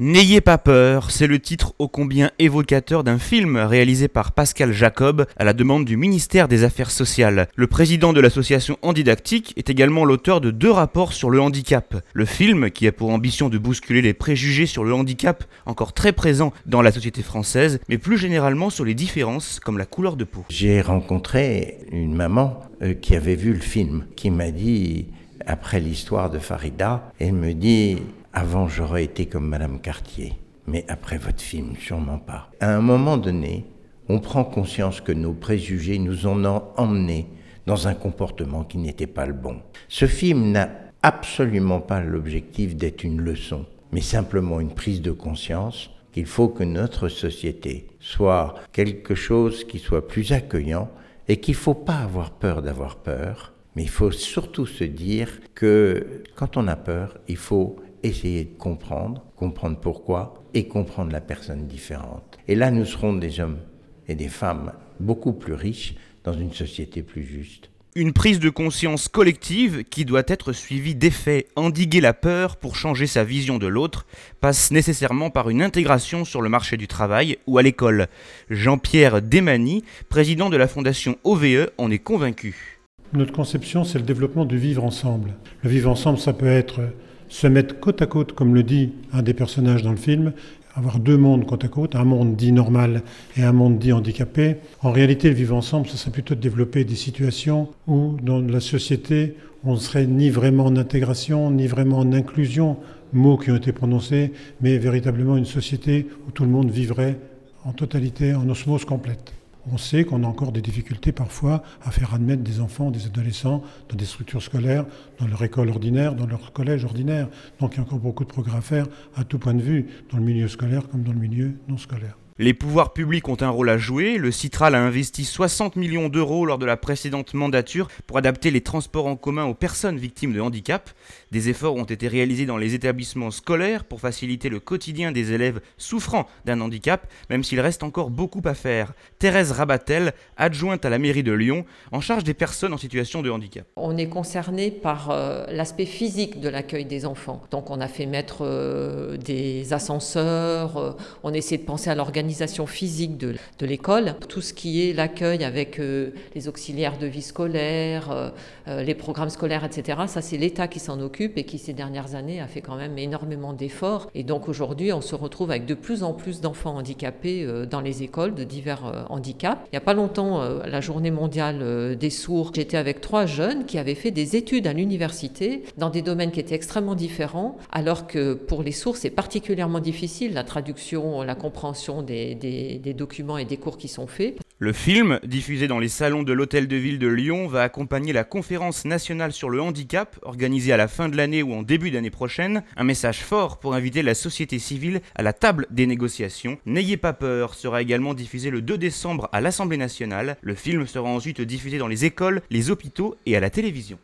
N'ayez pas peur, c'est le titre ô combien évocateur d'un film réalisé par Pascal Jacob à la demande du ministère des Affaires sociales. Le président de l'association Handidactique est également l'auteur de 2 rapports sur le handicap. Le film, qui a pour ambition de bousculer les préjugés sur le handicap encore très présents dans la société française, mais plus généralement sur les différences comme la couleur de peau. J'ai rencontré une maman qui avait vu le film, qui m'a dit, après l'histoire de Farida, elle me dit... Avant, j'aurais été comme Madame Cartier, mais après votre film, sûrement pas. À un moment donné, on prend conscience que nos préjugés nous en ont emmenés dans un comportement qui n'était pas le bon. Ce film n'a absolument pas l'objectif d'être une leçon, mais simplement une prise de conscience qu'il faut que notre société soit quelque chose qui soit plus accueillant et qu'il ne faut pas avoir peur d'avoir peur, mais il faut surtout se dire que quand on a peur, il faut essayer de comprendre pourquoi et comprendre la personne différente. Et là, nous serons des hommes et des femmes beaucoup plus riches dans une société plus juste. Une prise de conscience collective qui doit être suivie d'effets. Endiguer la peur pour changer sa vision de l'autre passe nécessairement par une intégration sur le marché du travail ou à l'école. Jean-Pierre Desmany, président de la fondation OVE, en est convaincu. Notre conception, c'est le développement du vivre ensemble. Le vivre ensemble, ça peut être se mettre côte à côte, comme le dit un des personnages dans le film, avoir 2 mondes côte à côte, un monde dit normal et un monde dit handicapé. En réalité, le vivre ensemble, ça serait plutôt de développer des situations où, dans la société, on ne serait ni vraiment en intégration, ni vraiment en inclusion, mots qui ont été prononcés, mais véritablement une société où tout le monde vivrait en totalité, en osmose complète. On sait qu'on a encore des difficultés parfois à faire admettre des enfants, des adolescents dans des structures scolaires, dans leur école ordinaire, dans leur collège ordinaire. Donc il y a encore beaucoup de progrès à faire à tout point de vue, dans le milieu scolaire comme dans le milieu non scolaire. Les pouvoirs publics ont un rôle à jouer. Le Citral a investi 60 millions d'euros lors de la précédente mandature pour adapter les transports en commun aux personnes victimes de handicap. Des efforts ont été réalisés dans les établissements scolaires pour faciliter le quotidien des élèves souffrant d'un handicap, même s'il reste encore beaucoup à faire. Thérèse Rabatel, adjointe à la mairie de Lyon, en charge des personnes en situation de handicap. On est concerné par l'aspect physique de l'accueil des enfants. Donc on a fait mettre des ascenseurs, on essaie de penser à l'organisation physique de l'école, tout ce qui est l'accueil avec les auxiliaires de vie scolaire, les programmes scolaires, etc. Ça, c'est l'État qui s'en occupe et qui, ces dernières années, a fait quand même énormément d'efforts. Et donc aujourd'hui, on se retrouve avec de plus en plus d'enfants handicapés dans les écoles de divers handicaps. Il n'y a pas longtemps, la journée mondiale des sourds, j'étais avec 3 jeunes qui avaient fait des études à l'université dans des domaines qui étaient extrêmement différents, alors que pour les sourds, c'est particulièrement difficile, la traduction, la compréhension des documents et des cours qui sont faits. Le film, diffusé dans les salons de l'Hôtel de Ville de Lyon, va accompagner la conférence nationale sur le handicap, organisée à la fin de l'année ou en début d'année prochaine. Un message fort pour inviter la société civile à la table des négociations. N'ayez pas peur sera également diffusé le 2 décembre à l'Assemblée nationale. Le film sera ensuite diffusé dans les écoles, les hôpitaux et à la télévision.